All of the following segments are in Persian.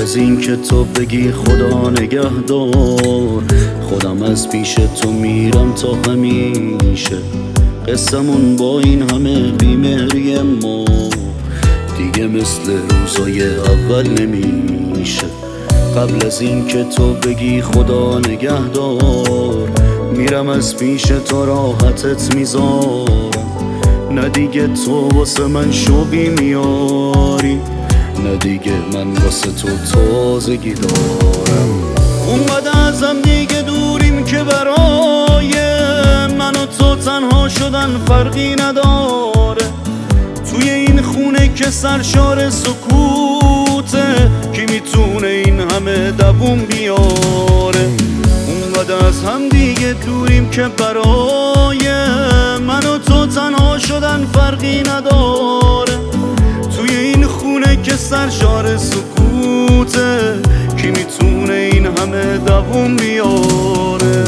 از این که تو بگی خدا نگهدار، خودم از پیش تو میرم تا همیشه. قصمون با این همه بیمهری ما دیگه مثل روزای اول نمیشه. قبل از این که تو بگی خدا نگهدار، میرم از پیش تو راحتت میذارم. نه دیگه تو واسه من شوقی میاری، نه دیگه من واسه تو تازگی دارم. اونقدر ازم دیگه دوریم که برای من و تو تنها شدن فرقی نداره. توی این خونه که سرشار سکوته، کی میتونه این همه دووم بیاره؟ اونقدر از هم دیگه دوریم که برای من و تو تنها شدن فرقی نداره. توی این خونه که سرشار سکوته، کی میتونه این همه دووم بیاره؟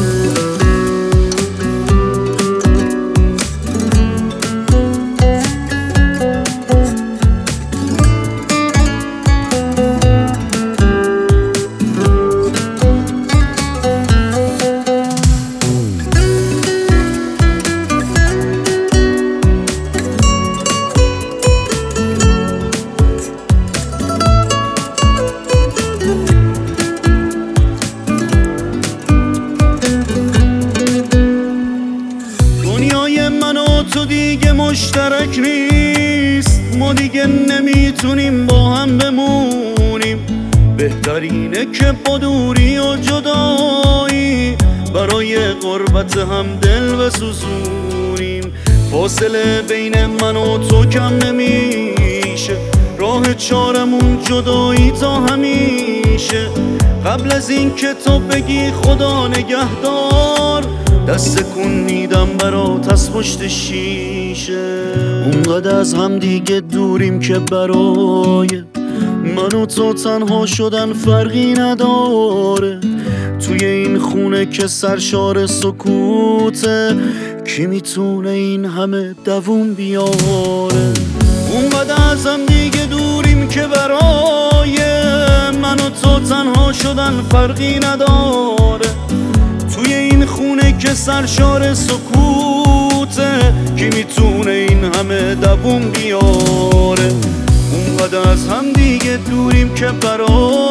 من و تو دیگه مشترک نیست، ما دیگه نمیتونیم با هم بمونیم. بهترینه که با دوری و جدایی برای غربت هم دل بسوزونیم. فاصله بین من و تو کم نمیشه، راه چارمون جدایی تا همیشه. قبل از این که تو بگی خدا نگهدار، دست کن میدم برات از پشت شیشه. اونقدر از هم دیگه دوریم که برای من و تو تنها شدن فرقی نداره. توی این خونه که سرشار سکوته، کی میتونه این همه دووم بیاره؟ اونقدر از هم دیگه دوریم که برای من و تو تنها شدن فرقی نداره. توی این خونه که سرشار سکوته، کی میتونه این همه دووم بیاره؟ اونقدر از هم دیگه دوریم که برای